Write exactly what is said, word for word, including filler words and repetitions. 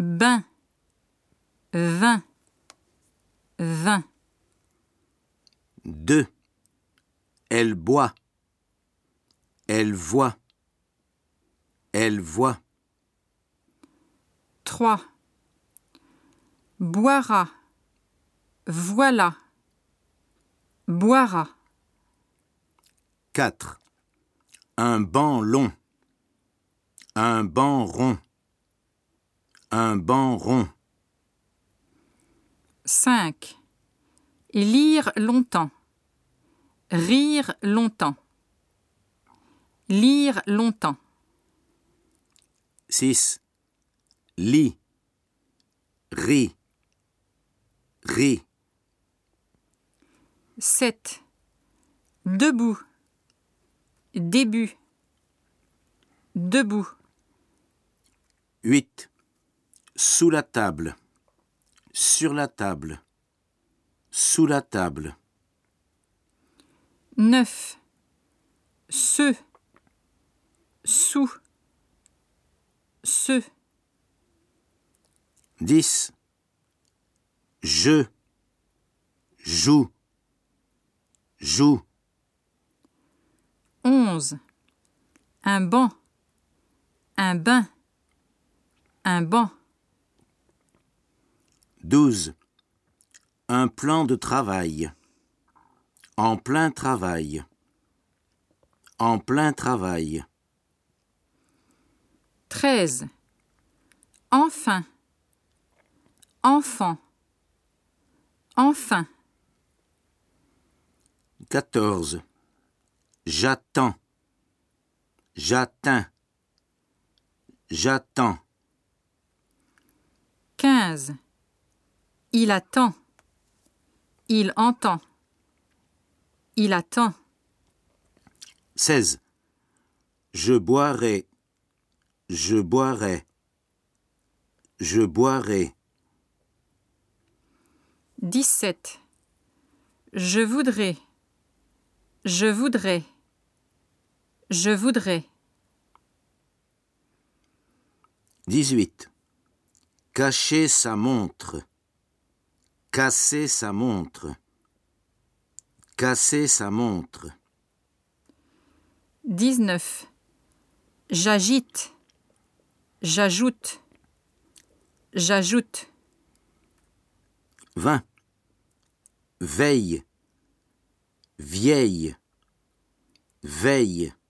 bain, vin, vin. deux. Elle boit. Elle voit. Elle voit. trois. Boira, voilà, boira. quatre. Un banc long. Un banc rond. Un banc rond. cinq. Lire longtemps. Rire longtemps. Lire longtemps. six. Lit. Rit. Rit. sept. Debout. Début. Debout. huit. Sous la table. Sur la table. Sous la table. neuf. Ce. Sous. Ce. dix. Je. Joue. Joue. onze. Un banc. Un bain. Un banc. douze. Un plan de travail. En plein travail. En plein travail. treize. Enfin. Enfant. Enfin. quatorze. J'attends. J'atteins. J'attends. quinze. Il attend. Il entend. Il attend. seize. Je boirai. Je boirai. Je boirai. dix-sept. Je voudrais. Je voudrais. Je voudrais. dix-huit. Cacher sa montre. Casser sa montre. Casser sa montre. dix-neuf. J'agite. J'ajoute. J'ajoute. vingt. Veille. Vieille. Veille.